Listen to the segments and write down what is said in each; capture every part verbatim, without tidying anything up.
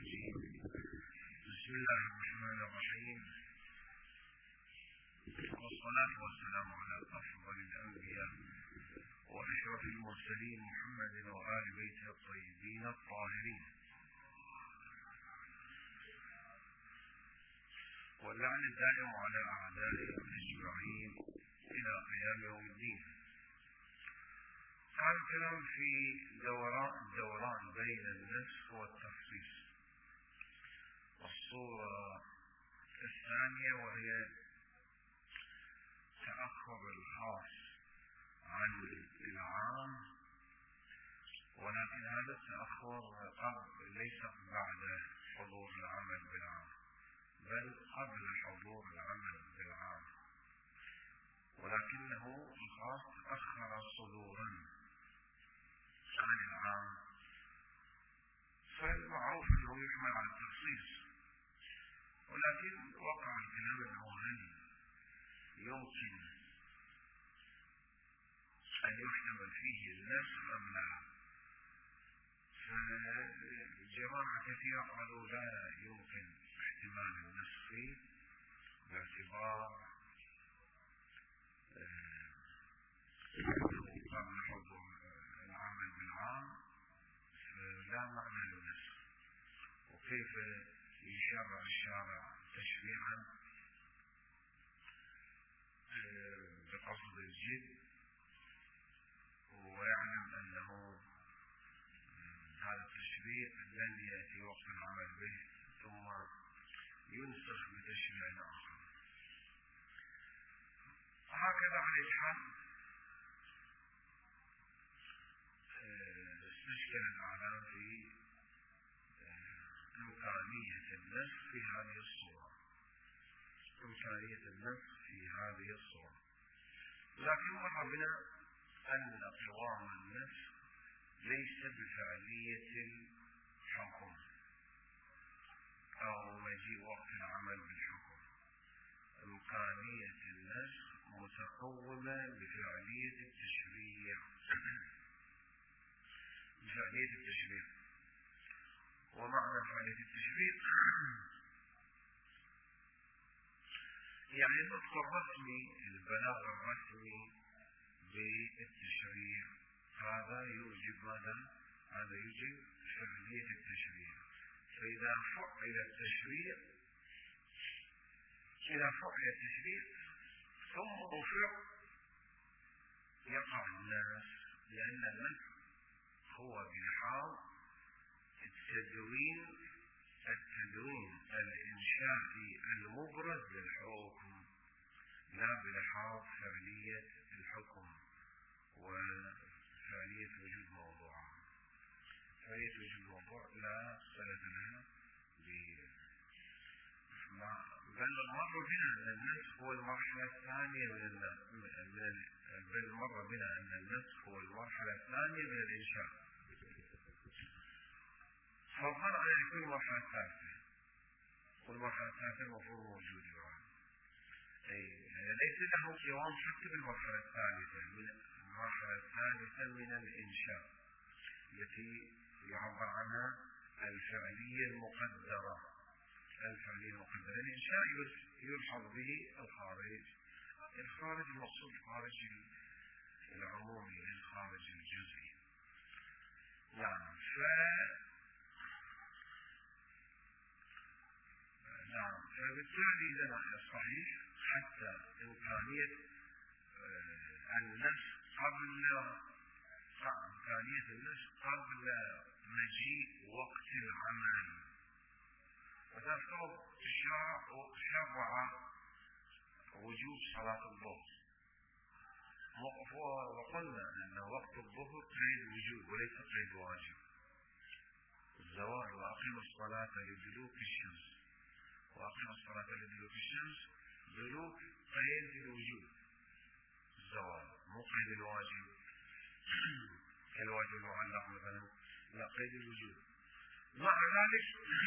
الرجيم. بسم الله الرحمن الرحيم، والصلاة والسلام على أفضل الأنبياء وأشرف المرسلين محمد وآل بيته الطيبين الطاهرين، واللعن الدائم على أعدائهم أجمعين إلى قيام يوم الدين. كان الكلام في دوران الدوران بين النسخ والتخصيص، والصورة الثانية وهي تأخر الخاص عن العام، ولكن هذا التأخر قبل ليس بعد حضور العمل بالعام، بل قبل حضور العمل بالعام، ولكنه الخاص تأخر صدورا عن العام، فالمعروف انه يحمل على التخصيص. ولكن وقع الكلام انه هل يمكن ان يحتمل فيه النسخ ام لا؟ فجماعة كثيرة قالوا لا يمكن احتمال النسخ فيه باعتبار قبل حضور العمل بالعام، فلا معنى للنسخ. وكيف يشرع الشارع تشريعا بقصد الجد ويعلم انه هذا التشريع لن ياتي وقت العمل به ثم ينسخ بتشريع اخر. هكذا على الحال استشكل الأعلام في إمكانية النسخ في هذه الصورة إمكانية النسخ في هذه الصورة لكن مر بنا أن قوام النسخ ليس بفعلية الحكم أو مجيء وقت العمل بالحكم. إمكانية النسخ متقومة بفعلية التشريع بفعلية التشريع ومعنى فعلية التشريع يعني النطق الرسمي، البلاغ الرسمي بالتشريع، هذا يوجب ماذا؟ هذا يوجب فعلية التشريع. فإذا فعل التشريع إذا فعل التشريع ثم رفع يقع الناس، لأن النسخ هو بلحاظ التدوين التدوين الإنشائي المبرز للحكم، لا بلحاظ فعلية الحكم وفعلية وجود موضوع. فعلية وجود موضوع لا صلة لها بل مر بنا أن النسخ هو المرحلة الثانية من بل مر بنا أن النسخ هو المرحلة الثانية من الإنشاء، فالظن على يكون المرحلة الثالثة، والمرحلة الثالثة المفروض موجودة الآن. ليس له قوام حتى بالمرحلة الثالثة من المرحلة الثالثة من الإنشاء التي يعبر عنها الفعلية المقدرة. الفعلية المقدرة الإنشاء يلحظ به الخارج الخارج المقصود خارج العمومي الخارج الجزئي. نعم ف نعم فبالتالي إذا صحيح حتى إمكانية النسخ قبل إمكانية النسخ قبل مجيء وقت العمل. وتفترض الشرع شرع وجوب صلاة الظهر، وقلنا أن وقت الظهر قيد وجوب وليس قيد واجب. الزوال وأقيم الصلاة لدلوك الشمس، وأقيم الصلاة لدلوك الشمس دلوك قيد الوجوب، الزوال مو قيد الواجب كالواجب المعلق مثلا، لا قيد الوجوب. مع ذلك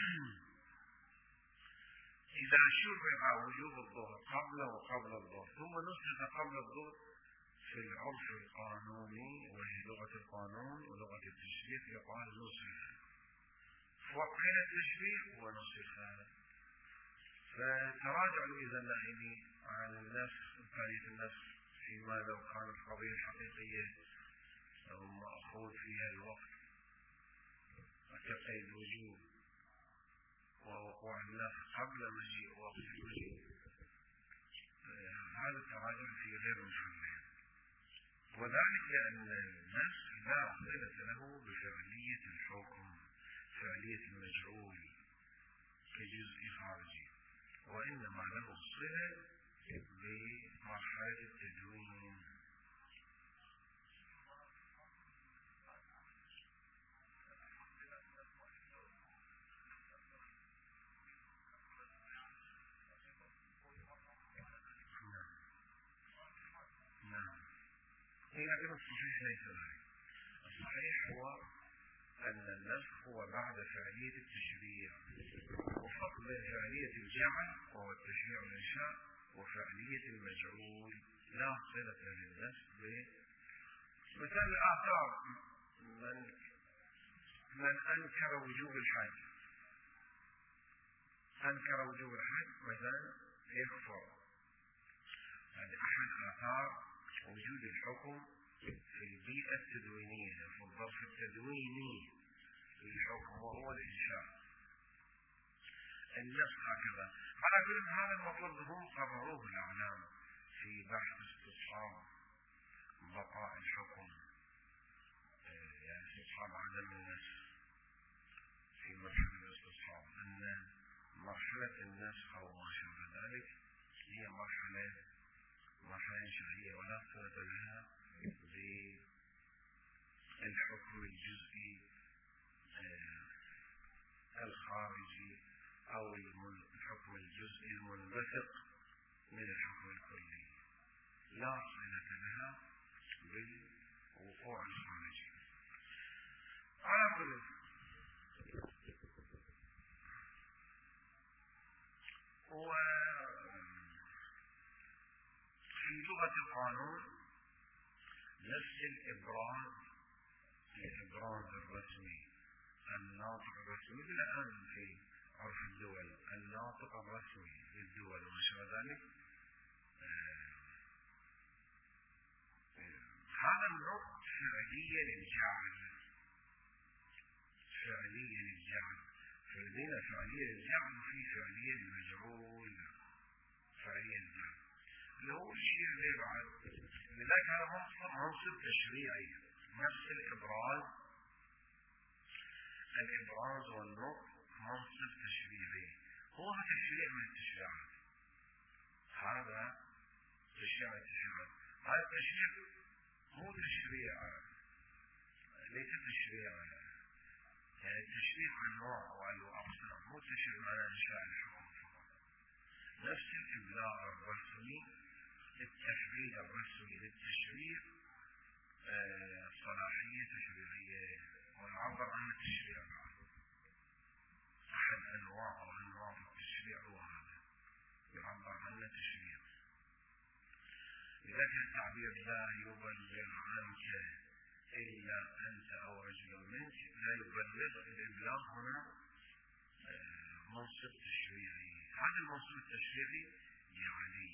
إذا شرع وجوب الظهر قبل وقبل الظهر ثم نسخ قبل الظهر في العرف القانوني وهي لغة القانون ولغة التشريع يقال نسخ، وقعنا التشريع ونسخها. فتراجعوا إذا النائمين عن النسخ، إمكانية النسخ فيما لو كانت قضية حقيقية أو مأخوذ فيها الوقت وتقيد الوجوب ووقوع النسخ قبل مجيء وقت الوجوب، هذا التراجع في غير محله، وذلك لأن النسخ لا صلة له بفعلية الحكم، فعلية المجعول كجزء خارجي، وإنما له صلة بمرحلة التدوين. نعم، لكن الصحيح ليس ذلك. الصحيح هو أن النسخ هو بعد فعلية التشريع، وفرق بين فعلية الجعل وهو التشريع والإنشاء وفعلية المجعول لا صلة للنسخ ب مثل الآثار. من من أنكر وجوب الحج أنكر وجوب الحج مثلا يكفر. هذه أحد آثار وجود الحكم في البيئة التدوينية، في الظرف التدويني للحكم وهو الإنشاء. النسخ هكذا. على كل هذا المطلوب هم قرروه الأعلام في بحث استصحاب بقاء الحكم، يعني استصحاب عدم النسخ في مرحلة الاستصحاب، أن مرحلة النسخ أو ما شابه ذلك هي مرحلة مرحلة إنشائية ولا صلة لها بالحكم الجزئي الخارجي أو الحكم الجزئي المنبثق من الحكم الكلي، لا صلة لها بالوقوع الخارجي. على كل وفي لغة القانون نفس الإبراز، الإبراز الرسمي، الناطق الرسمي الآن في عرف الدول، الناطق الرسمي للدول وما شابه ذلك، هذا النطق فعليا للجعل، فعليا للجعل. فلدينا فعليا للجعل وفي فعليا للمجعول، فعليا للجعل اللي هو الشيء اللي بعد. لذلك هذا منصب تشريعي، نفس الإبراز، الإبراز والنطق منصب تشريعي. هو تشريع من التشريعات، هذا تشريع من التشريعات. هذا التشريع مو تشريع، ليس تشريع يعني التشريع أنواع وأقسام، مو تشريع على إنشاء الحكم فقط. نفس الإبلاغ الرسمي، التحديد الرسمي للتشريع آه صلاحية تشريعية، ونعبر عن التشريع أحد أنواع أو أنواع التشريع هو هذا، يعبر عن التشريع. لذلك التعبير لا يبلغ عنك إلا أنت أو رجل منك، لا يبلغ. الإبلاغ هنا آه منصب تشريعي. هذا المنصب التشريعي يعني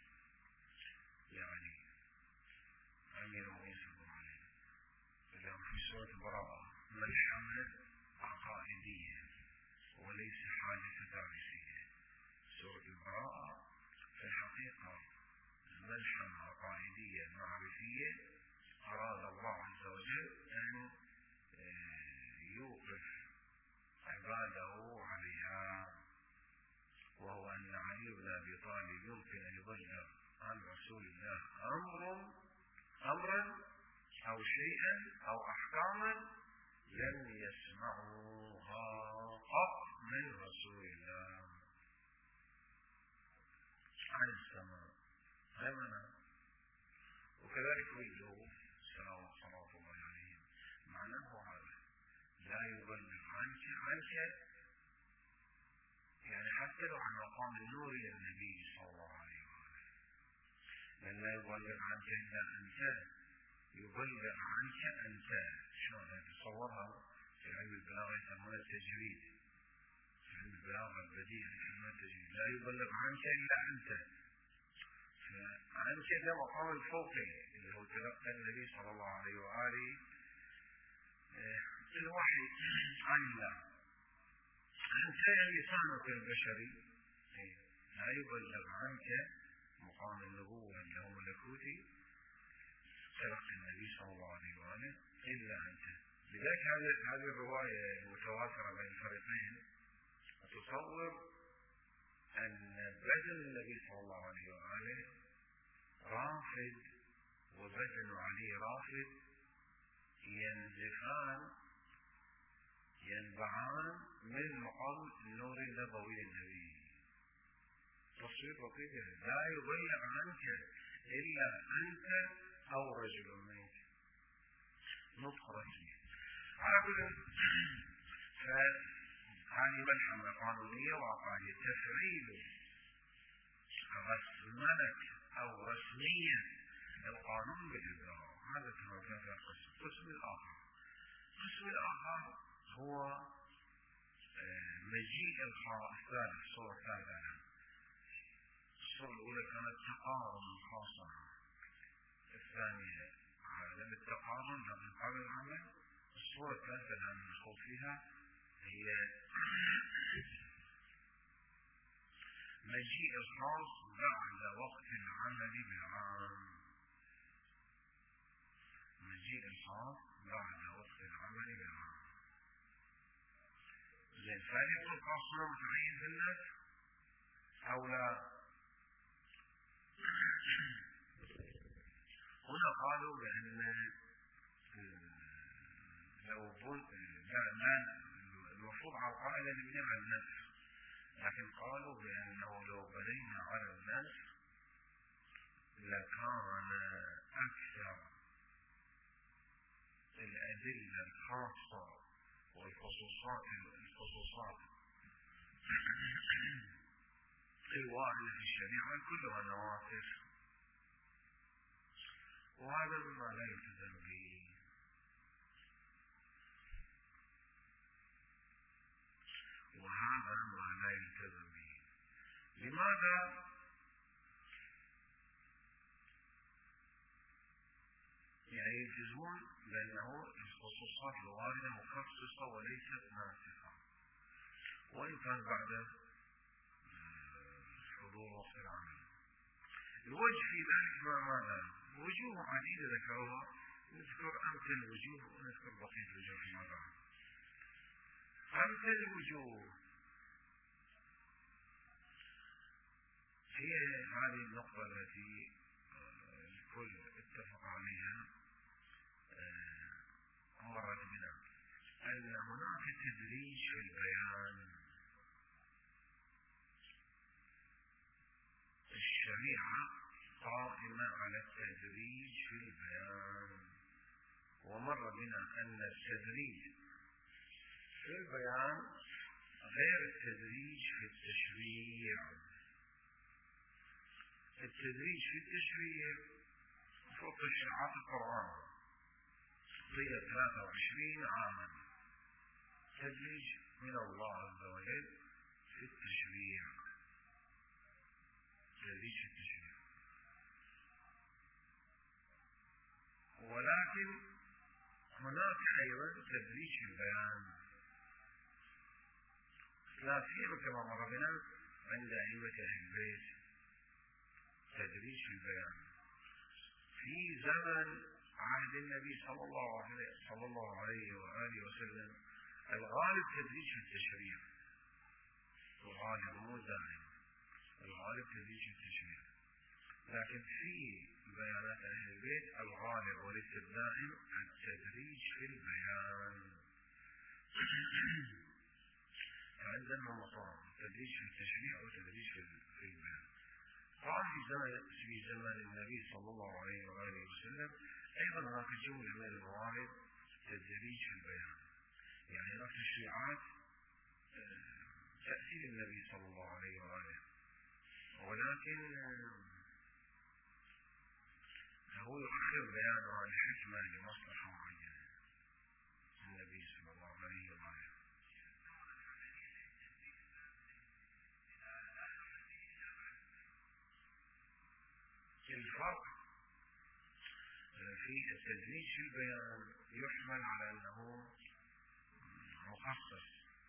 يعني أمير المؤمنين صلى الله عليه وسلم في سورة البراءة ملحمة عقائدية وليس حادثة تاريخية. سورة البراءة في الحقيقة ملحمة عقائدية معرفية أراد الله عز وجل أن يوقف عباده عليها، وهو أن علي بن أبي طالب يمكن أن يبلغ عن رسول الله أمر أمرا أو شيئا أو أحكاما لم يسمعوها قط من رسول الله عن السماء أمنا. وكذلك وجهه السلام صلى الله عليه معناه هذا، لا يبلغ عنك عنك يعني حتى لو عن مقام النور للنبي صلى الله عليه وسلم، لأن لا يبلغ عنك إلا أنت، يبلغ عنك أنت. شلون تصورها في علم البلاغة يسمونها التجريد، البلاغة البديهة كما تجي لا يبلغ عنك إلا أنت. فعنك ده مقام الفوقي اللي هو تلقى النبي صلى الله عليه وآله الوحي عن الله. أنت لسانك البشري لا يبلغ عنك مقام النبوة اللي هو ملكوتي تلقى النبي صلى الله عليه وآله إلا أنت. لذلك هذه الرواية المتواترة بين الفريقين تصور أن بدن النبي صلى الله عليه وآله رافد وبدن علي رافد ينزفان ينبعان من مقام النور النبوي للنبي. تصوير لطيف لا يبلغ عنك إلا أنت أو رجل منك نطق رسمي. على كل فهذه ملحمة قانونية واقعية. تفعيل رسمنك أو رسمية القانون بالإجراء هذا كما كان في القسم. القسم الآخر القسم الآخر هو مجيء الخاص الثالث. الصورة الثالثة الصورة الأولى كانت تقارن خاصة، الثانية عدم التقارن لم قبل العمل. الصورة الثالثة الآن ندخل فيها هي مجيء الخاص بعد وقت العمل بالعام. مجيء الخاص بعد وقت العمل بالعام. زين فهل الخاص متعين في الناس أو لا؟ هنا قالوا بأن لو المفروض على القاعدة نبني على النفس، لكن قالوا بأنه لو بنينا على النفس لكان أكثر الأدلة الخاصة والخصوصات الخصوصات الواردة في الشريعة كلها نواسخ، وهذا مما لا يلتزم به. وهذا ما لا يلتزم به. لماذا؟ يعني يلتزمون لأنه الخصوصات الواردة مخصصة وليست ناسخة، وإن كان بعد حضور وقت العمل. الوجه في ذلك ما ماذا؟ وجوه عديدة ذكرها، نذكر أمثل الوجوه ونذكر بقية الوجوه في المرة. أمثل الوجوه هي هذه النقطة التي الكل اتفق عليها مرت بنا، أن هناك تدريج في البيان. الشريعة قائمة على التدريج في البيان، ومر بنا أن التدريج في البيان غير التدريج في التشريع. التدريج في التشريع فوق تشريعات القرآن طيلة ثلاثة وعشرين عاما، تدريج من الله عز وجل في التشريع. تدريج في التشريع، ولكن هناك أيضا تدريج في البيان، لا سيما كما مر بنا عند أئمة أهل البيت. تدريج في البيان في زمن عهد النبي صلى الله عليه صلى الله عليه وآله وسلم الغالب تدريج في التشريع، الغالب مو دائم، الغالب تدريج في التشريع، لكن في بيانات أهل البيت الغالب وليس الدائم التدريج في البيان. عندنا مقام تدريج في التشريع وتدريج في البيان. طبعا في زمان في زمان النبي صلى الله عليه وآله وسلم أيضا هناك جملة من الموارد تدريج في البيان، يعني هناك تشريعات تأثير النبي صلى الله عليه وآله، ولكن هو يؤخر بيانها لحكمة لمصلحة معينة النبي صلى الله عليه وآله. في التدريج في البيان يحمل على أنه مخصص.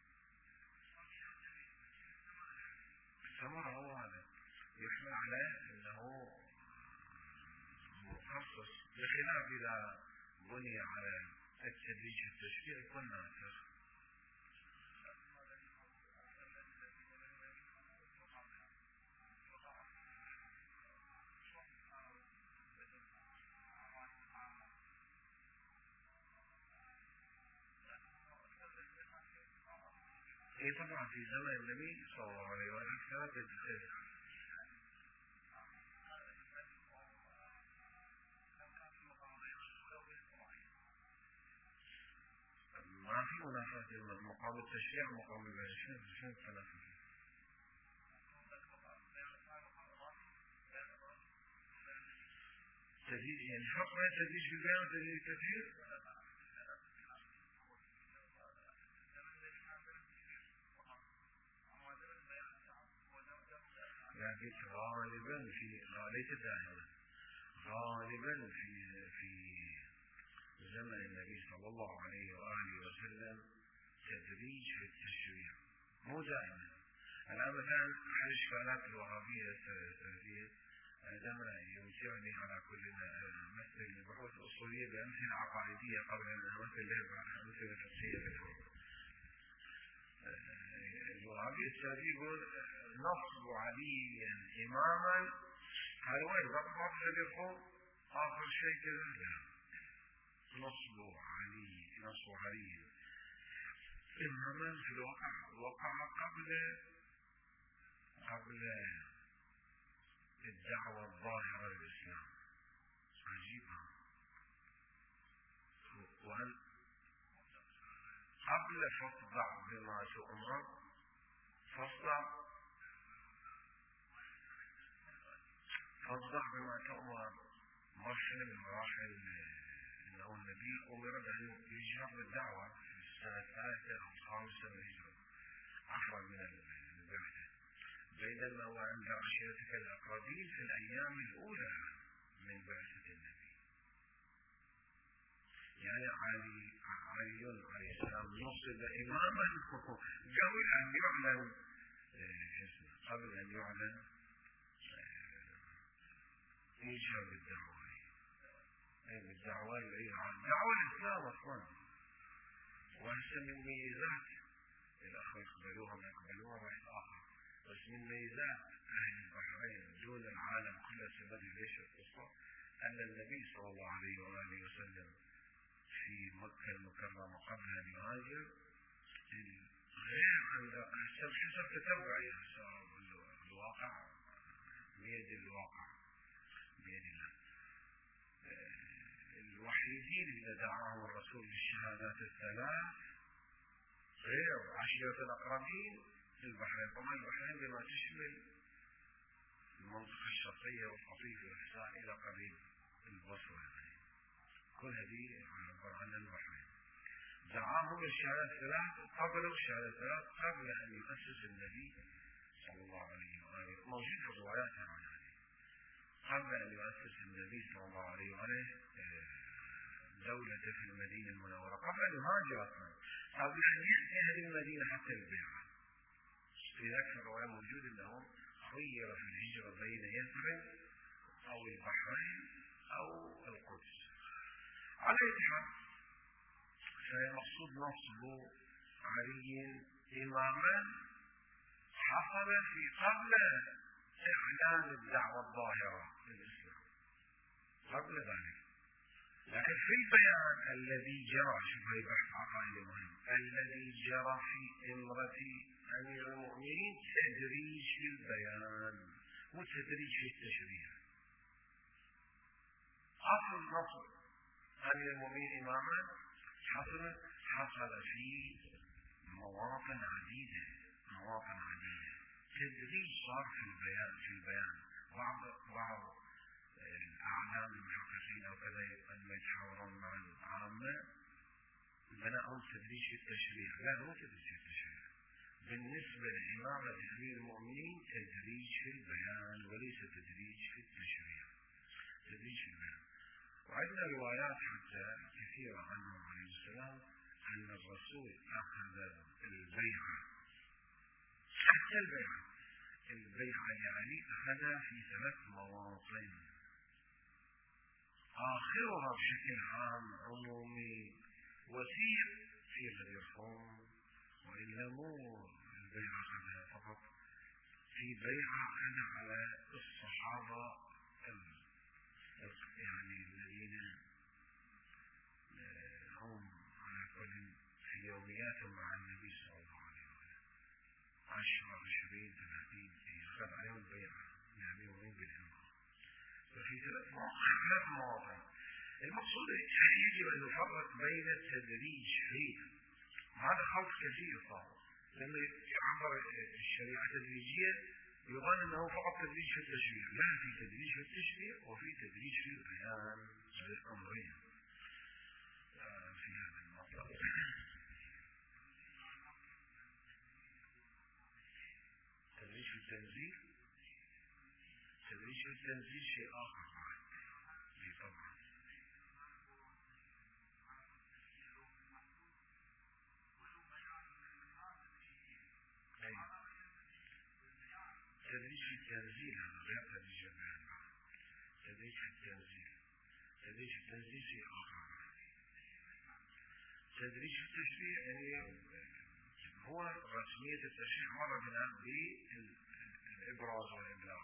الثمرة هو هذا يحمل على أنه مخصص، بخلاف إذا بني على التدريج في التشريع يكون ناسخ. هي طبعا في زمن النبي صلى الله عليه وسلم كانت تجتهد. ما في منافاة مقام التشريع ومقام البيان. شنو التنافي؟ تدريج يعني فرق بين التدريج في البيان وتدريج التفسير. لكن غالبا في ليس دائما غالبا في في زمن النبي صلى الله عليه وآله وسلم تدريج في التشريع، مو دائما. الآن مثلا أحد إشكالات الوهابية السلفية عندما يمتعني على كل مثل البحوث الأصولية بأمثلة عقائدية قبل أن نمثل لها أمثلة فقهية. الوهابية السلفية يقول نصب عليا إماما، هل وين ضبط يقول آخر شيء كذا نصب علي نصب علي إماما في الواقع وقع قبل قبل الدعوة الظاهرة للإسلام. عجيبة. وأن قبل فاصدع بما تؤمر فاصدع فاصدع بما تؤمر مرحلة من مراحل أنه النبي أمر بأن يجهر بالدعوة في السنة الثالثة أو الخامسة من الهجرة عفوا من البعثة، بينما هو عند عشيرتك الأقربين في الأيام الأولى من بعثة النبي. يعني علي علي عليه السلام نصب إماما قبل أن يعلن قبل أن يعلن إيجاب الدعوة الدعوة دعوة الإسلام أصلا. وهسه من ميزات الأخوة يقبلوها ما يقبلوها واحد آخر، بس من ميزات أهل البحرين دون العالم كله سبب ليش القصة أن النبي صلى الله عليه وآله وسلم في مكة المكرمة قبل أن يهاجر غير عند حسب تتبعي الواقع بيد الواقع بيد الله. الوحيدين اللي دعاهم الرسول للشهادات الثلاث غير عشيرة الأقربين في البحرين. طبعا البحرين بما تشمل المنطقة الشرقية والقطيف والإحساء إلى قريب البصرة، كل هذه عبارة عن البحرين. دعاهم للشهادات الثلاث قبلوا الشهادات الثلاث قبل أن يؤسس النبي صلى الله عليه وآله. موجود في الروايات عن هذه قبل أن يؤسس النبي صلى الله عليه وآله دولة في المدينة المنورة، قبل أن يهاجر أصلا، قبل أن يأتي هذه المدينة حتى البيعة. في ذلك الرواية موجود أنه خير في الهجرة بين يثرب أو البحرين أو القدس. على أي حال فالمقصود نصب علي إماما حصل في قبل إعلان الدعوة الظاهرة للإسلام، قبل ذلك. لكن في البيان الذي جرى، شوف هي بحث عقائدي مهم، الذي جرى في إمرة أمير المؤمنين تدريج في البيان وتدريج في التشريع. أصل نصب أمير المؤمنين إماما حصل حصل في مواطن عديدة مواطن عديدة تدريج صار في البيان في البيان بعض بعض الأعلام المحققين أو كذا لما يتحاورون مع العامة بناءهم تدريج في التشريع. لا، مو تدريج في التشريع. بالنسبة لإمامة أمير المؤمنين تدريج في البيان وليس تدريج في التشريع. تدريج في البيان. وعندنا روايات حتى كثيرة عنه عليه السلام أن الرسول أخذ البيعة، حتى البيعة البيعة يعني أخذها في ثلاث مواطن، آخرها بشكل عام عمومي وسيع في غير فهم، وإلا مو البيعة أخذها فقط، في بيعة أخذها على الصحابة يعني الذين هم على كل في يومياتهم مع النبي صلى الله عليه وسلم عشرة عشرين ثلاثين أخذ عليهم البيعة يعني يومين بالإمام. ففي ثلاث مواضع المقصود يجب أن نفرق بين التدريج فيه، وهذا خلط كثير صار لما يعبر الشريعة تدريجيا يظن أنه فقط تدريج في التشريع، لا، في تدريج في التشريع وفي تدريج في البيان للأمرين في هذا المطلب. تدريج في التنزيل تدريج في التنزيل شيء آخر طبعا. تدريج في التنزيل هذا غير تدريج البيان، تدريج في التنزيل تدريج في التنزيل شيء آخر. تدريج في التشريع يعني هو رسمية التشريع مرة بنا بالإبراز والإبلاغ،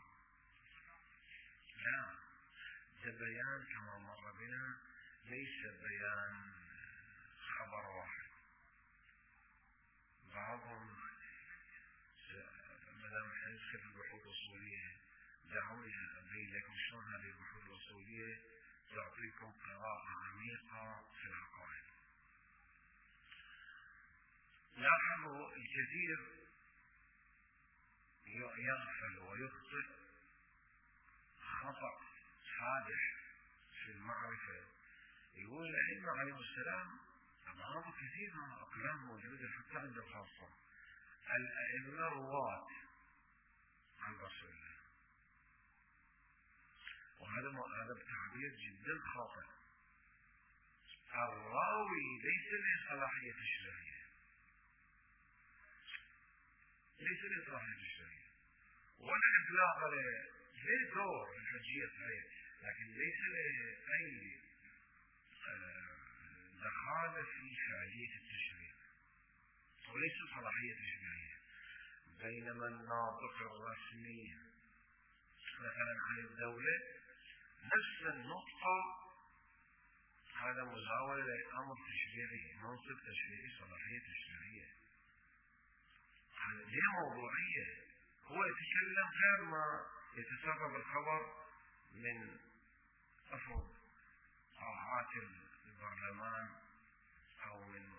لا، ده بيان كما مر بنا ليس بيان خبر واحد. بعضهم مدام حنسك البحوث الأصولية دعوني أبين لكم شلون هذه البحوث الأصولية تعطيكم قراءة عميقة في العقائد. لاحظوا الكثير يغفل ويخطئ خطأ فادح في المعرفة. يقول الأئمة عليهم السلام، بعض كثير من الأقلام موجودة حتى عند الخاصة، الأئمة رواة عن رسول الله، وهذا هذا تعبير جدا خاطئ. الراوي ليس له صلاحية الشرعية، ليس له صلاحية الشرعية ولا إطلاق له دور الحجية صحيح، لكن ليس له أي دخل في فعالية التشريع وليس صلاحية تشريعية. بينما الناطق الرسمي مثلا عن الدولة نفس النقطة هذا مزاول لأمر تشريعي، منصب تشريعي، صلاحية تشريعية، هذه موضوعية. هو يتكلم غير ما يتسرب الخبر من أفضل طاعات البرلمان أو من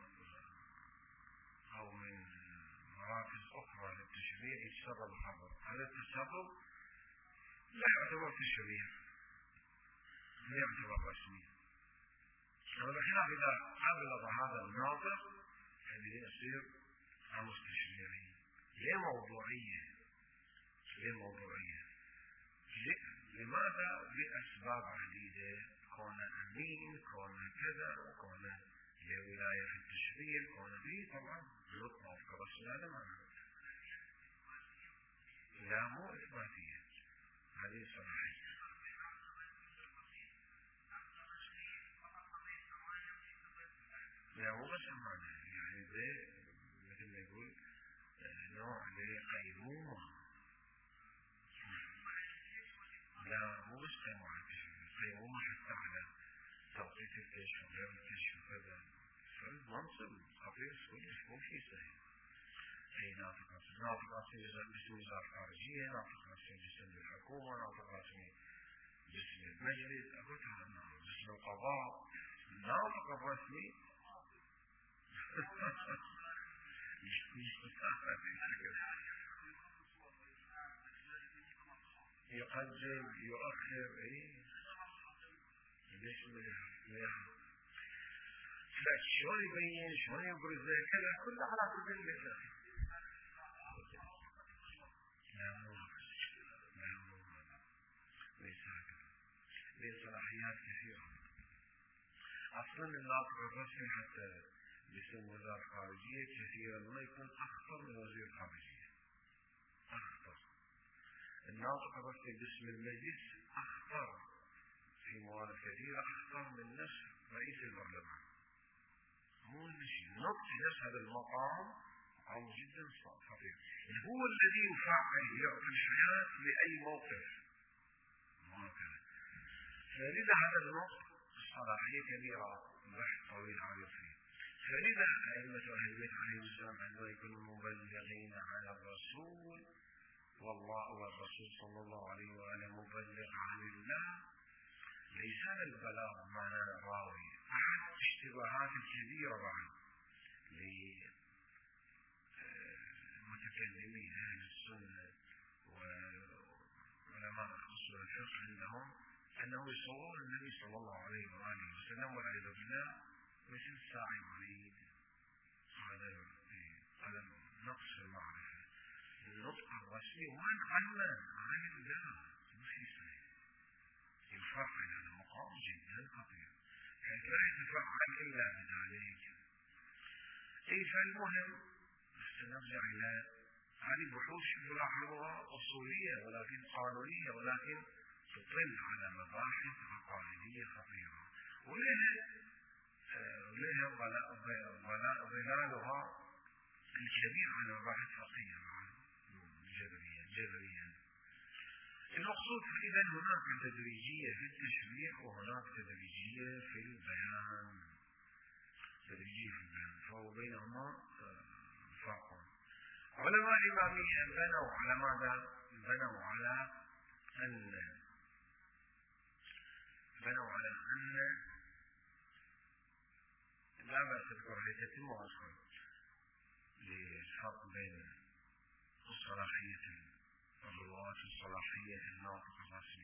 أو من مراكز أخرى للتشريع يتسرب الخبر. هذا التسرب لا يعتبر تشريع، لا يعتبر رسمي. بخلاف إذا أبلغ هذا الناطق الذي يصير أمر تشريعي. ليه موضوعية؟ ليه موضوعية؟ لماذا؟ لأسباب عديدة، كون أمين، كون كذا، وكون لولاية في التشريع، كون به طبعا يطلع في رسول هذا معنى. لا، مو إثباتية، هذه صلاحية. لا، مو بس معنى، يعني زي مثل ما يقول نوع لقيمومة. لا، مو بس قيمومة، قيمومة حتى على توقيت الكشف وغير الكشف وكذا، فالمنصب خطير كلش، مو شيء سهل. أي ناطق رسمي، ناطق رسمي باسم وزارة الخارجية، ناطق رسمي باسم الحكومة، ناطق رسمي باسم المجلس، أقول هذا باسم القضاء. الناطق الرسمي يقدم يؤخر، ايه ليش ما شلون يبين، شلون يبرز كذا، كله على كل اللي لا مو لا مو ليس هكذا، ليه صلاحيات كثيرة. أصلا الناطق الرسمي حتى باسم وزارة الخارجية كثيرا ما يكون أخطر من وزير الخارجية. أخطر. الناطق الرسمي باسم المجلس أخطر في موارد كثيرة، أخطر من نفس رئيس البرلمان. مو شيء نطق نفس هذا المقام مقام جدا خطير. هو الذي يفعل يعطي الحياة لأي موقف. هكذا. فلذا هذا النطق صلاحية كبيرة، بحث طويل عريض فيه. فلذا أئمة أهل البيت عليهم السلام عندما يكونوا مبلغين على الرسول والله والرسول صلى الله عليه وآله مبلغ عن الله، ليس البلاغ معنى راوي. أحد اشتباهات الكبيرة بعد لمتكلمين أهل السنة وعلماء أصول الفقه عندهم أنه يصور النبي صلى الله عليه وآله وسلم والعياذ بالله مثل ساعي مريض. هذا هذا نقص المعرفة. النطق الرسمي وين علم عن الله مش صحيح. يفعل هذا مقام جدا خطير، حيث لا يتفعل إلا بذلك. أي فالمهم سنرجع إلى هذه بحوث نلاحظها أصولية ولكن قانونية، ولكن تطل على مباحث عقائدية خطيرة، ولها ولها ظلالها الكبير على مباحث فقهية جبريا جبريا. المقصود إذا هناك تدريجية في التشريع وهناك تدريجية في البيان. تدريجية في البيان فهو بينهما فرق. علماء الإمامية بنوا على ماذا؟ بنوا على أن بنوا على أن لا بأس بذكر لتتم أصلا للفرق بين الصلاحية الرواة الصلاحية الناطق الرسمي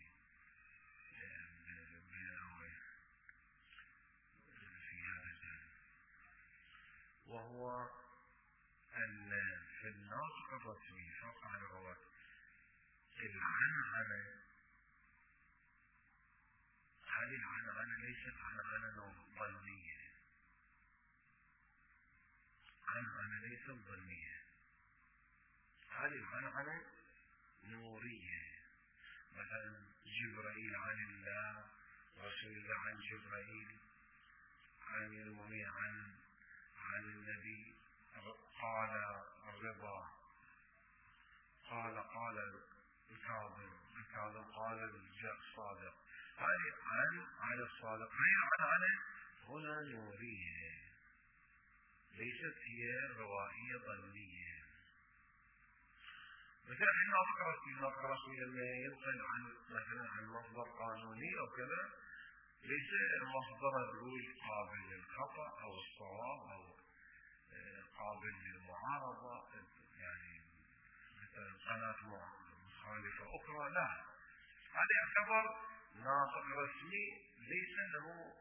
في هذا الجانب، وهو أن في الناطق الرسمي فرق عن الرواة العنعنة. هذه العنعنة ليست عنعنة ظنية، عنعنة ليست ظنية، هذه العنعنة نورية. مثلا جبرائيل عن الله، رسول الله عن جبرائيل، عن المؤمن عن عن النبي، قال الرضا، قال قال الكاظم الكاظم قال الصادق. هذه عن عن الصادق، هي العنعنة هنا نورية ليست هي روائية ظنية. مثلا الناطق الرسمي الناطق الرسمي لما ينقل عن مثلا عن مصدر قانوني أو كذا، ليس المصدر يقول قابل للخطأ أو الصواب أو قابل للمعارضة، يعني مثلا قناة مخالفة أخرى، لا، هذا يعتبر ناطق رسمي ليس له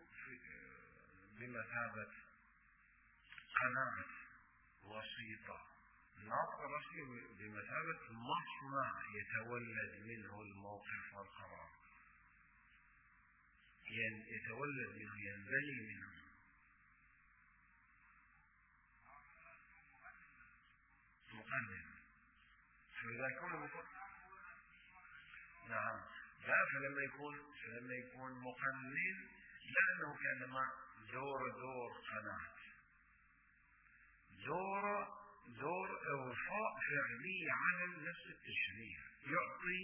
بمثابة قناة وسيطة. الناطق الرسمي بمثابة مصنع يتولد منه الموقف والقرار، يتولد منه ينبني منه. مقنن فإذا يكون نعم لا فلما يكون فلما يكون مقنن لأنه كانما دور دور قناة، دور دور إرفاء فعلي على نفس التشريع، يعطي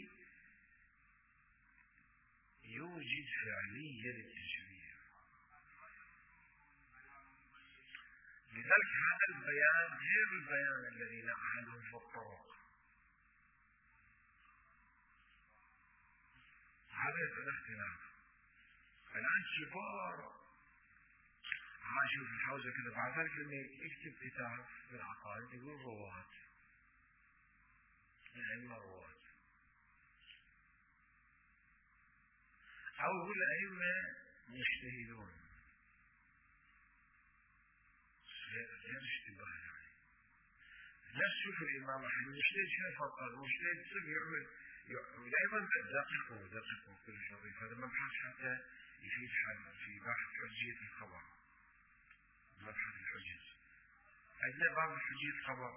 يوجد فعلية للتشريع. لذلك هذا البيان غير البيان الذي نعهده في الطرق. هذا الاختلاف. الآن كبار عاشوا في الحوزة كذا، بعد ذلك لما يكتب كتاب في العقائد يقول رواة، الأئمة رواة، أو يقول الأئمة مجتهدون. غير اشتباه يعني. نفس شوف الإمام أحمد مجتهد شنو فرق؟ المجتهد صدق يعمل دائما دقيق ودقيق كل شيء. هذا مبحث حتى يفيد في بحث حجية الخبر، مبحث الحجز. عندنا باب حجية الخبر،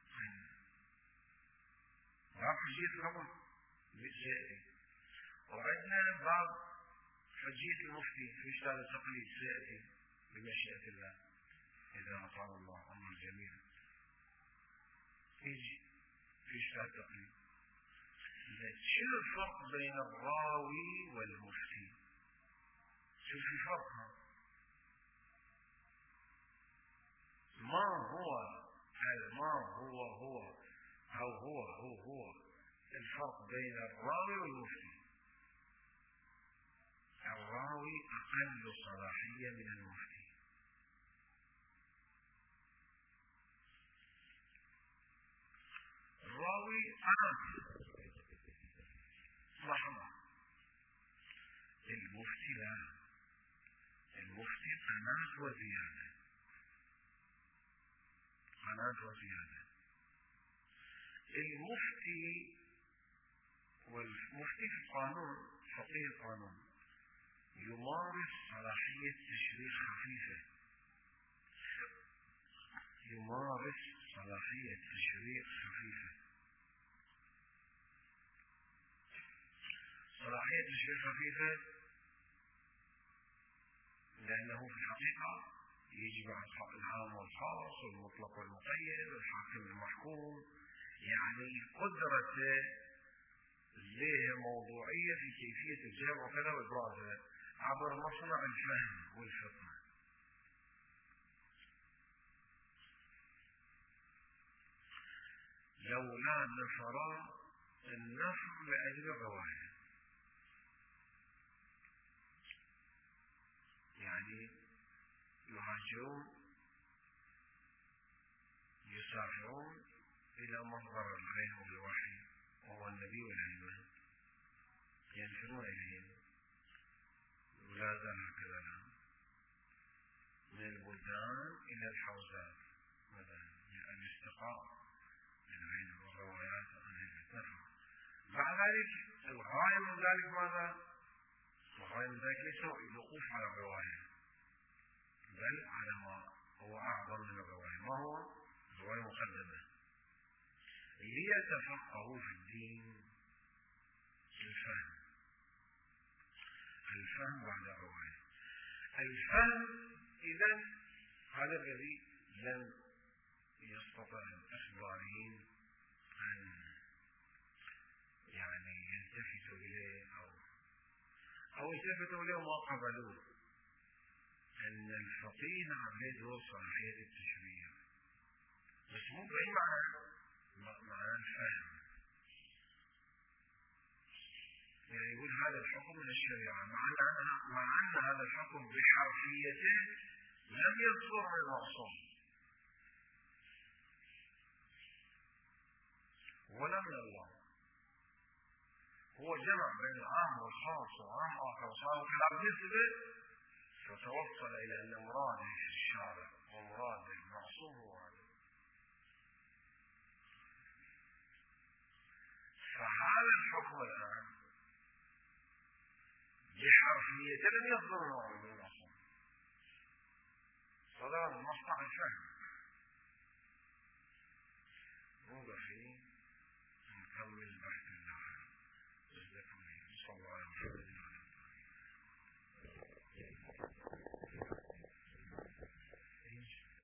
باب حجية الخبر سيأتي، وعندنا باب حجية المفتي في إشكال التقليد سيأتي بمشيئة الله إذا أطال الله أمر الجميع. يجي في إشكال التقليد. شو الفرق بين الراوي والمفتي؟ شو في فرق؟ ما هو ما هو هو أو هو هو هو الفرق بين الراوي والمفتي؟ الراوي أقل صلاحية من المفتي. الراوي عام لحظة، المفتي لا، المفتي قناة وزيادة، قناة وزيادة. المفتي والمفتي في القانون، فقيه القانون، يمارس صلاحية تشريع خفيفة، يمارس صلاحية تشريع خفيفة. صلاحية تشريع خفيفة لأنه في الحقيقة يجمع العام والخاص والمطلق والمقيد والحاكم المحكوم، يعني قدرته لها موضوعية في كيفية الجمع وكذا وإبرازه عبر مصنع الفهم والفقه. لولا نفر النفر لأجل الرواية، يعني يهاجرون يسافرون إلى مصدر العلم والوحي وهو النبي والأئمة، ينفرون إليهم، ولا زال هكذا من البلدان إلى الحوزات مثلا الاستقاء من بين الروايات عن. بعد ذلك الغاية من ذلك ماذا؟ الغاية من ذلك ليس الوقوف على الرواية، بل على ما هو أعظم من الرواية. ما هو؟ الرواية مقدمة ليتفقهوا في الدين. الفهم، الفهم بعد الرواية. الفهم إذن هذا الذي لم يستطع الأخباريين أن يعني يلتفتوا إليه أو أو التفتوا إليه وما قبلوه، أن الفقيه عليه دور صلاحية التشريع، بس مو بأي معنى، معنى الفهم. يعني يقول هذا الحكم من الشريعة، مع أن مع أن هذا الحكم بحرفيته لم يصدر من المعصوم ولا من الله، هو جمع بين العام والخاص وعام آخر وصار كلام نسبة، فتوصل إلى أن مراده الشارع ومراده المعصوم هو هذا. فهذا الحكم الآن بحرفية لم يصدر من المعصوم، صدر من مصنع الفهم.